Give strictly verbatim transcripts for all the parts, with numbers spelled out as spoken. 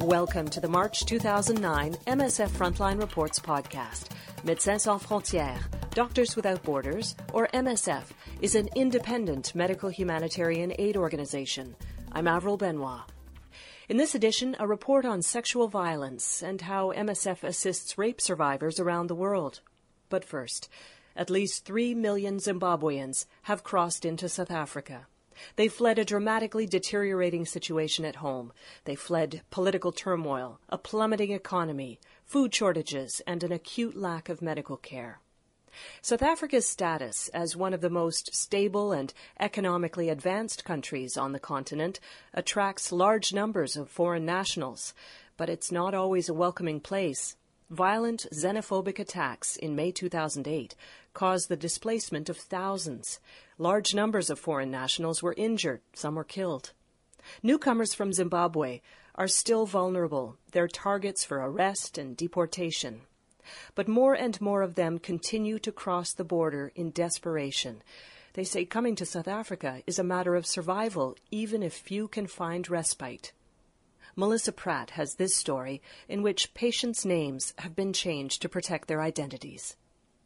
Welcome to the March two thousand nine M S F Frontline Reports podcast. Médecins Sans Frontières, Doctors Without Borders, or M S F, is an independent medical humanitarian aid organization. I'm Avril Benoit. In this edition, a report on sexual violence and how M S F assists rape survivors around the world. But first, at least three million Zimbabweans have crossed into South Africa. They fled a dramatically deteriorating situation at home. They fled political turmoil, a plummeting economy, food shortages, and an acute lack of medical care. South Africa's status as one of the most stable and economically advanced countries on the continent attracts large numbers of foreign nationals, but it's not always a welcoming place. Violent xenophobic attacks in May two thousand eight caused the displacement of thousands. Large numbers of foreign nationals were injured, some were killed. Newcomers from Zimbabwe are still vulnerable. They're targets for arrest and deportation. But more and more of them continue to cross the border in desperation. They say coming to South Africa is a matter of survival, even if few can find respite. Melissa Pratt has this story in which patients' names have been changed to protect their identities.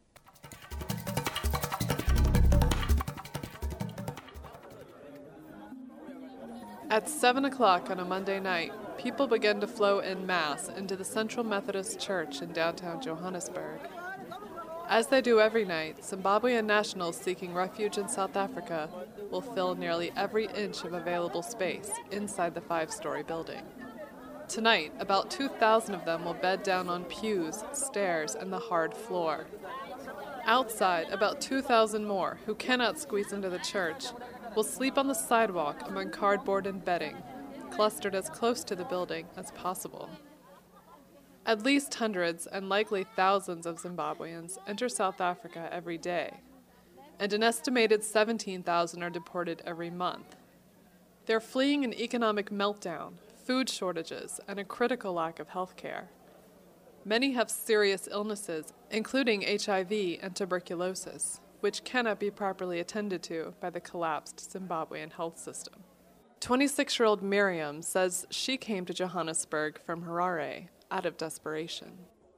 At seven o'clock on a Monday night, people began to flow en masse into the Central Methodist Church in downtown Johannesburg. As they do every night, Zimbabwean nationals seeking refuge in South Africa will fill nearly every inch of available space inside the five-story building. Tonight, about two thousand of them will bed down on pews, stairs, and the hard floor. Outside, about two thousand more, who cannot squeeze into the church, will sleep on the sidewalk among cardboard and bedding, clustered as close to the building as possible. At least hundreds and likely thousands of Zimbabweans enter South Africa every day, and an estimated seventeen thousand are deported every month. They're fleeing an economic meltdown, food shortages, and a critical lack of health care. Many have serious illnesses, including H I V and tuberculosis, which cannot be properly attended to by the collapsed Zimbabwean health system. twenty-six-year-old Miriam says she came to Johannesburg from Harare out of desperation.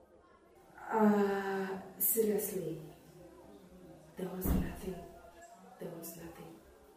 Uh, seriously, there was nothing. There was nothing.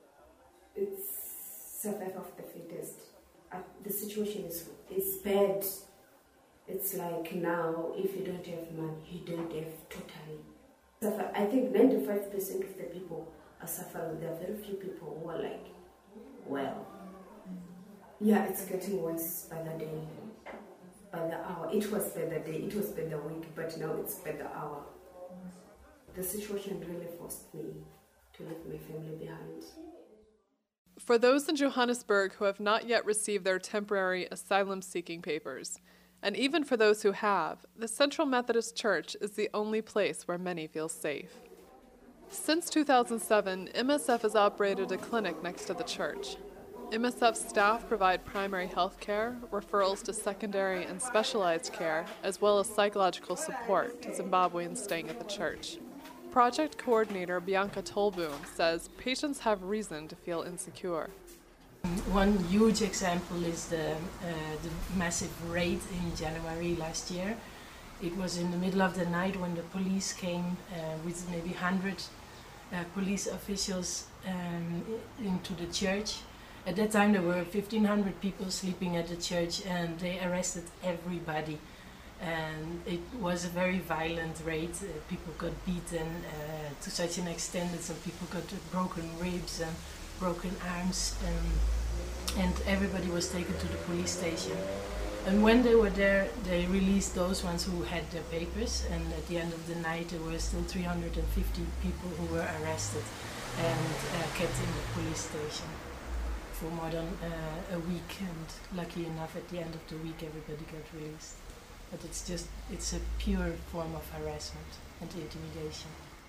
It's survival of the fittest. Uh, the situation is is bad. It's like now, if you don't have money, you don't have totally. I think ninety-five percent of the people are suffering. There are very few people who are like, well, yeah, it's getting worse by the day, by the hour. It was by the day, it was by the week, but now it's by the hour. The situation really forced me to leave my family behind. For those in Johannesburg who have not yet received their temporary asylum-seeking papers, and even for those who have, the Central Methodist Church is the only place where many feel safe. Since two thousand seven, M S F has operated a clinic next to the church. M S F staff provide primary health care, referrals to secondary and specialized care, as well as psychological support to Zimbabweans staying at the church. Project coordinator Bianca Tolboom says patients have reason to feel insecure. One huge example is the, uh, the massive raid in January last year. It was in the middle of the night when the police came uh, with maybe one hundred uh, police officials um, into the church. At that time there were fifteen hundred people sleeping at the church, and they arrested everybody. And it was a very violent raid. Uh, people got beaten uh, to such an extent that some people got broken ribs and broken arms, and, and everybody was taken to the police station. And when they were there, they released those ones who had their papers, and at the end of the night there were still three hundred fifty people who were arrested and uh, kept in the police station for more than uh, a week, and lucky enough at the end of the week everybody got released. But it's just, it's a pure form of harassment and intimidation.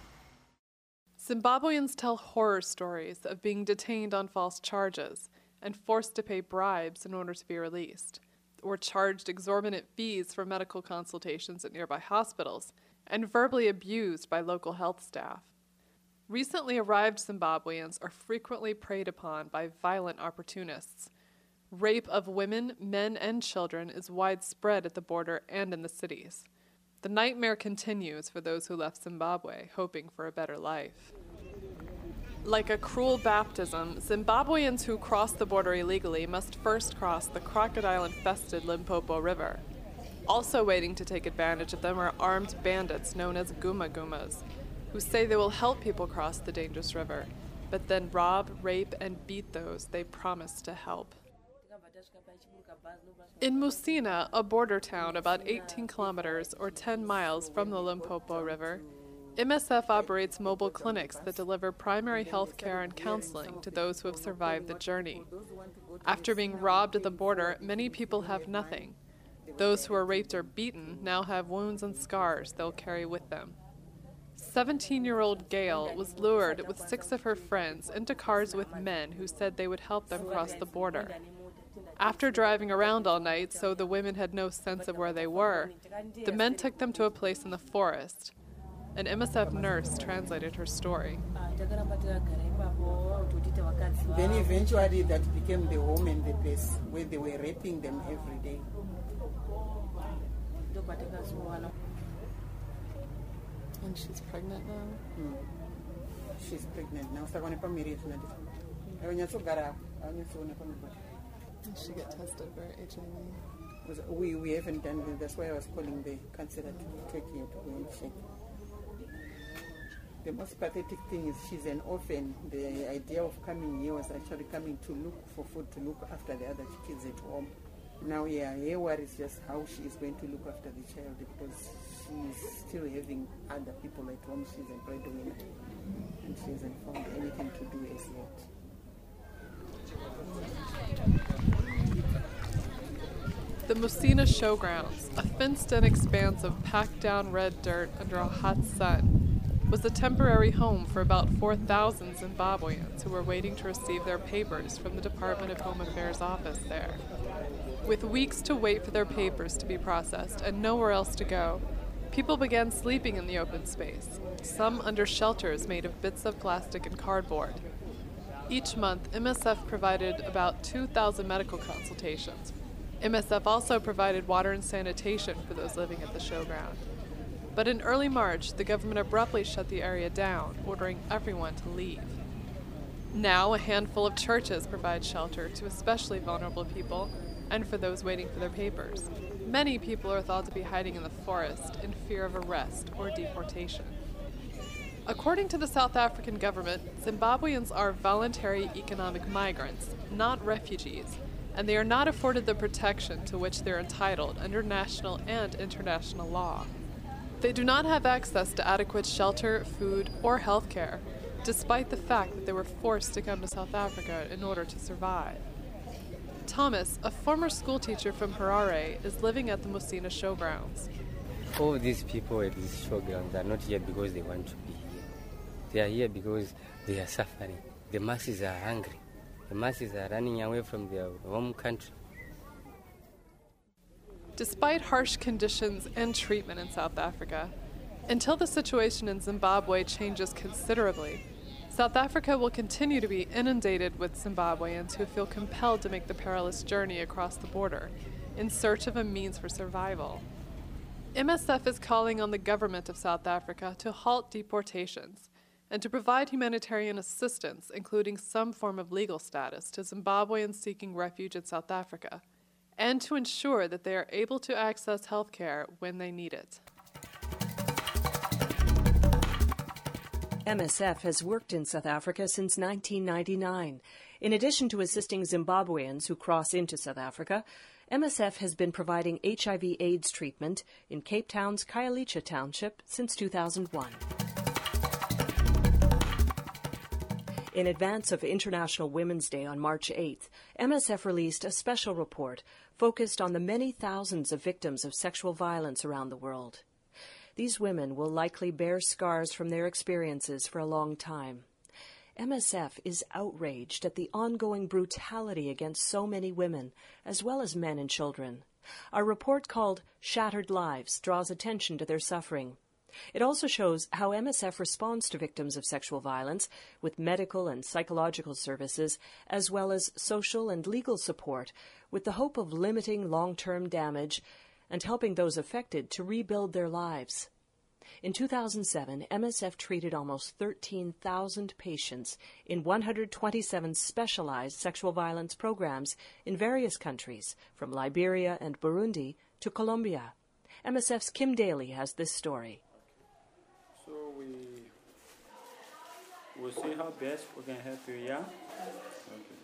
Zimbabweans tell horror stories of being detained on false charges and forced to pay bribes in order to be released, or charged exorbitant fees for medical consultations at nearby hospitals, and verbally abused by local health staff. Recently arrived Zimbabweans are frequently preyed upon by violent opportunists. Rape of women, men, and children is widespread at the border and in the cities. The nightmare continues for those who left Zimbabwe, hoping for a better life. Like a cruel baptism, Zimbabweans who cross the border illegally must first cross the crocodile-infested Limpopo River. Also waiting to take advantage of them are armed bandits known as Guma Gumas, who say they will help people cross the dangerous river, but then rob, rape, and beat those they promise to help. In Musina, a border town about eighteen kilometers or ten miles from the Limpopo River, M S F operates mobile clinics that deliver primary health care and counseling to those who have survived the journey. After being robbed at the border, many people have nothing. Those who are raped or beaten now have wounds and scars they'll carry with them. seventeen-year-old Gail was lured with six of her friends into cars with men who said they would help them cross the border. After driving around all night so the women had no sense of where they were, the men took them to a place in the forest. An M S F nurse translated her story. Then eventually that became the home and the base where they were raping them every day. And she's pregnant now? Hmm. She's pregnant now. Did she get tested for H I V? We, we haven't done it. That's why I was calling the counselor to take her to go and check. The most pathetic thing is she's an orphan. The idea of coming here was actually coming to look for food, to look after the other kids at home. Now, yeah, her worry is just how she is going to look after the child because she's still having other people at home. She's a breadwinner and she hasn't found anything to do as yet. The Musina Showgrounds, a fenced-in expanse of packed-down red dirt under a hot sun, was a temporary home for about four thousand Zimbabweans who were waiting to receive their papers from the Department of Home Affairs office there. With weeks to wait for their papers to be processed and nowhere else to go, people began sleeping in the open space, some under shelters made of bits of plastic and cardboard. Each month, M S F provided about two thousand medical consultations. M S F also provided water and sanitation for those living at the showground. But in early March, the government abruptly shut the area down, ordering everyone to leave. Now, a handful of churches provide shelter to especially vulnerable people and for those waiting for their papers. Many people are thought to be hiding in the forest in fear of arrest or deportation. According to the South African government, Zimbabweans are voluntary economic migrants, not refugees, and they are not afforded the protection to which they're entitled under national and international law. They do not have access to adequate shelter, food, or health care, despite the fact that they were forced to come to South Africa in order to survive. Thomas, a former schoolteacher from Harare, is living at the Musina Showgrounds. All these people at these showgrounds are not here because they want to be here. They are here because they are suffering. The masses are hungry. The masses are running away from their home country. Despite harsh conditions and treatment in South Africa, until the situation in Zimbabwe changes considerably, South Africa will continue to be inundated with Zimbabweans who feel compelled to make the perilous journey across the border in search of a means for survival. M S F is calling on the government of South Africa to halt deportations and to provide humanitarian assistance, including some form of legal status, to Zimbabweans seeking refuge in South Africa, and to ensure that they are able to access health care when they need it. M S F has worked in South Africa since nineteen ninety-nine. In addition to assisting Zimbabweans who cross into South Africa, M S F has been providing H I V AIDS treatment in Cape Town's Khayelitsha Township since two thousand one. In advance of International Women's Day on March eighth, M S F released a special report focused on the many thousands of victims of sexual violence around the world. These women will likely bear scars from their experiences for a long time. M S F is outraged at the ongoing brutality against so many women, as well as men and children. A report called Shattered Lives draws attention to their suffering. It also shows how M S F responds to victims of sexual violence with medical and psychological services, as well as social and legal support, with the hope of limiting long-term damage and helping those affected to rebuild their lives. In two thousand seven, M S F treated almost thirteen thousand patients in one hundred twenty-seven specialized sexual violence programs in various countries, from Liberia and Burundi to Colombia. M S F's Kim Daly has this story. So we will see how best we can help you, yeah? Okay.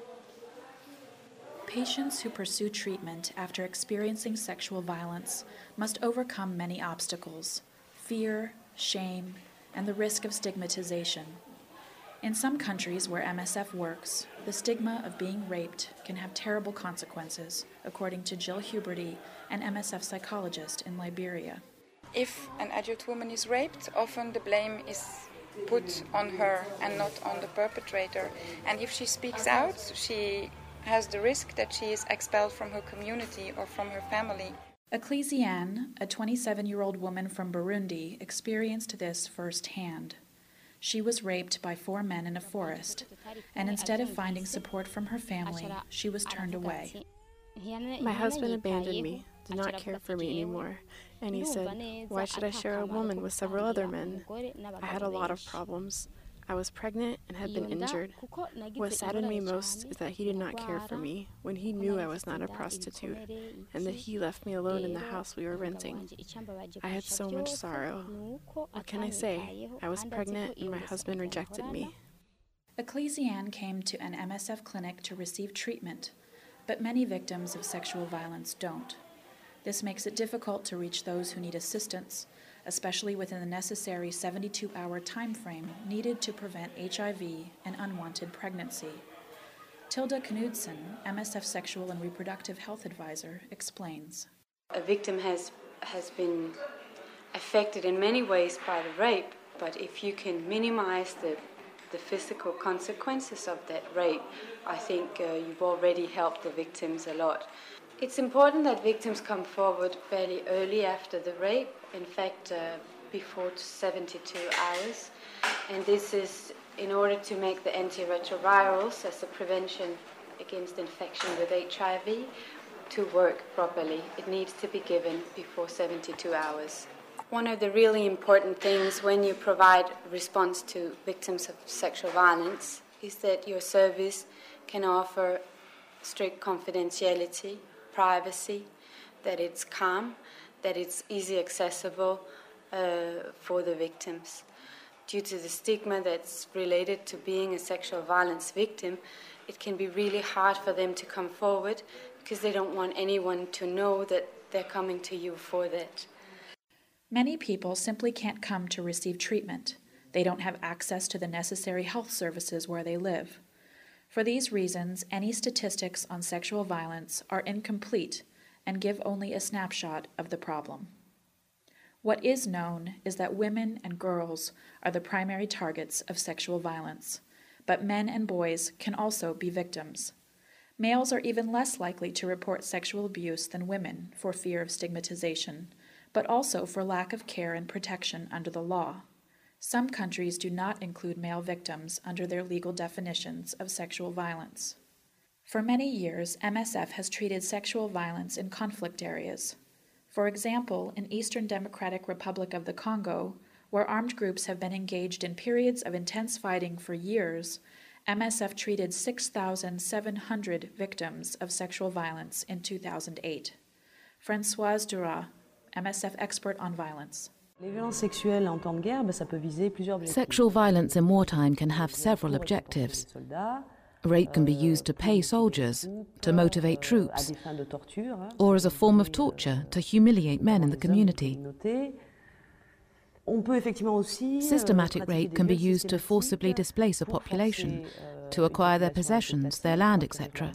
Patients who pursue treatment after experiencing sexual violence must overcome many obstacles: fear, shame, and the risk of stigmatization. In some countries where M S F works, the stigma of being raped can have terrible consequences, according to Jill Huberty, an M S F psychologist in Liberia. If an adult woman is raped, often the blame is put on her and not on the perpetrator. And if she speaks out, she has the risk that she is expelled from her community or from her family. Ecclesiane, a twenty-seven-year-old woman from Burundi, experienced this firsthand. She was raped by four men in a forest, and instead of finding support from her family, she was turned away. My husband abandoned me, did not care for me anymore, and he said, "Why should I share a woman with several other men?" I had a lot of problems. I was pregnant and had been injured. What saddened me most is that he did not care for me when he knew I was not a prostitute, and that he left me alone in the house we were renting. I had so much sorrow. What can I say? I was pregnant and my husband rejected me. Ecclesiane came to an M S F clinic to receive treatment, but many victims of sexual violence don't. This makes it difficult to reach those who need assistance, especially within the necessary seventy-two hour time frame needed to prevent H I V and unwanted pregnancy. Tilda Knudsen, M S F Sexual and Reproductive Health Advisor, explains. A victim has, has been affected in many ways by the rape, but if you can minimize the, the physical consequences of that rape, I think uh, you've already helped the victims a lot. It's important that victims come forward fairly early after the rape, in fact, uh, before seventy-two hours. And this is in order to make the antiretrovirals as a prevention against infection with H I V to work properly. It needs to be given before seventy-two hours. One of the really important things when you provide response to victims of sexual violence is that your service can offer strict confidentiality, privacy, that it's calm, that it's easy accessible uh, for the victims. Due to the stigma that's related to being a sexual violence victim, it can be really hard for them to come forward because they don't want anyone to know that they're coming to you for that. Many people simply can't come to receive treatment. They don't have access to the necessary health services where they live. For these reasons, any statistics on sexual violence are incomplete and give only a snapshot of the problem. What is known is that women and girls are the primary targets of sexual violence, but men and boys can also be victims. Males are even less likely to report sexual abuse than women for fear of stigmatization, but also for lack of care and protection under the law. Some countries do not include male victims under their legal definitions of sexual violence. For many years, M S F has treated sexual violence in conflict areas. For example, in Eastern Democratic Republic of the Congo, where armed groups have been engaged in periods of intense fighting for years, M S F treated six thousand seven hundred victims of sexual violence in two thousand eight. Françoise Duras, M S F expert on violence. Sexual violence in wartime can have several objectives. Rape can be used to pay soldiers, to motivate troops, or as a form of torture to humiliate men in the community. Systematic rape can be used to forcibly displace a population, to acquire their possessions, their land, et cetera.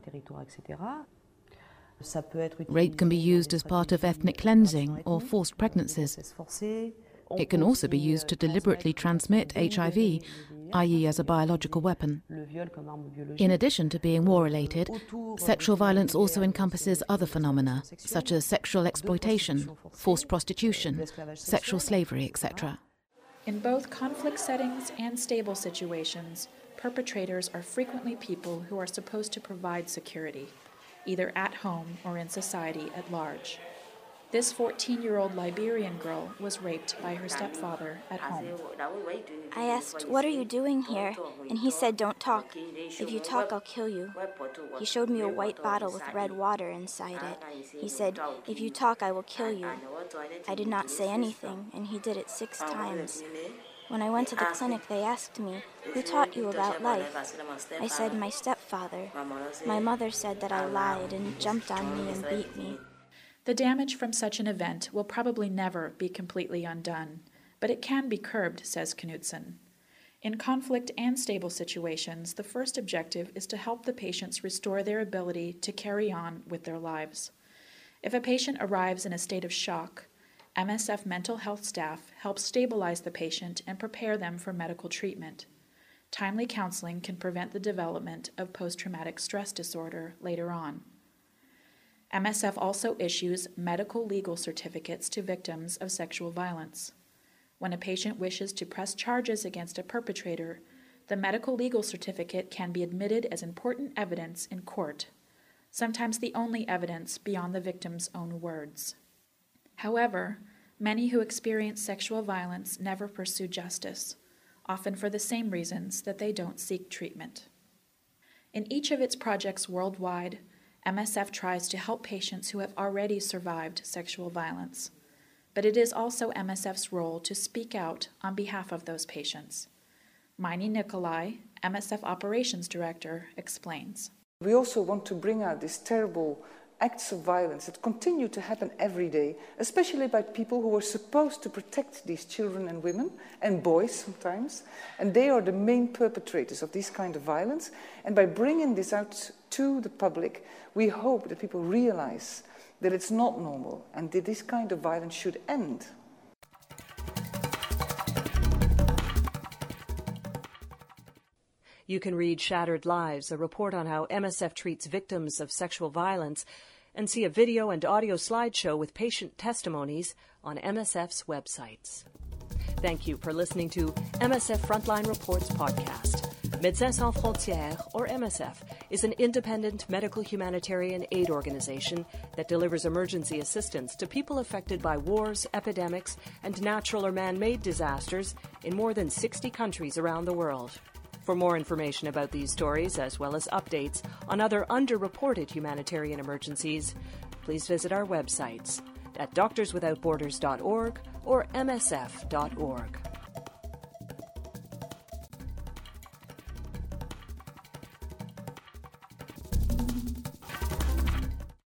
Rape can be used as part of ethnic cleansing or forced pregnancies. It can also be used to deliberately transmit H I V that is as a biological weapon. In addition to being war-related, sexual violence also encompasses other phenomena, such as sexual exploitation, forced prostitution, sexual slavery, et cetera. In both conflict settings and stable situations, perpetrators are frequently people who are supposed to provide security, either at home or in society at large. This fourteen-year-old Liberian girl was raped by her stepfather at home. I asked, "What are you doing here?" And he said, "Don't talk. If you talk, I'll kill you." He showed me a white bottle with red water inside it. He said, "If you talk, I will kill you." I did not say anything, and he did it six times. When I went to the clinic, they asked me, "Who taught you about life?" I said, "My stepfather." My mother said that I lied and jumped on me and beat me. The damage from such an event will probably never be completely undone, but it can be curbed, says Knudsen. In conflict and stable situations, the first objective is to help the patients restore their ability to carry on with their lives. If a patient arrives in a state of shock, M S F mental health staff helps stabilize the patient and prepare them for medical treatment. Timely counseling can prevent the development of post-traumatic stress disorder later on. M S F also issues medical legal certificates to victims of sexual violence. When a patient wishes to press charges against a perpetrator, the medical legal certificate can be admitted as important evidence in court, sometimes the only evidence beyond the victim's own words. However, many who experience sexual violence never pursue justice, often for the same reasons that they don't seek treatment. In each of its projects worldwide, M S F tries to help patients who have already survived sexual violence, but it is also M S F's role to speak out on behalf of those patients. Maini Nikolai, M S F Operations Director, explains. We also want to bring out these terrible acts of violence that continue to happen every day, especially by people who are supposed to protect these children and women, and boys sometimes, and they are the main perpetrators of this kind of violence. And by bringing this out to the public, we hope that people realize that it's not normal and that this kind of violence should end. You can read Shattered Lives, a report on how M S F treats victims of sexual violence, and see a video and audio slideshow with patient testimonies on M S F's websites. Thank you for listening to M S F Frontline Reports podcast. Médecins Sans Frontières, or M S F, is an independent medical humanitarian aid organization that delivers emergency assistance to people affected by wars, epidemics, and natural or man-made disasters in more than sixty countries around the world. For more information about these stories, as well as updates on other underreported humanitarian emergencies, please visit our websites at doctors without borders dot org or m s f dot org.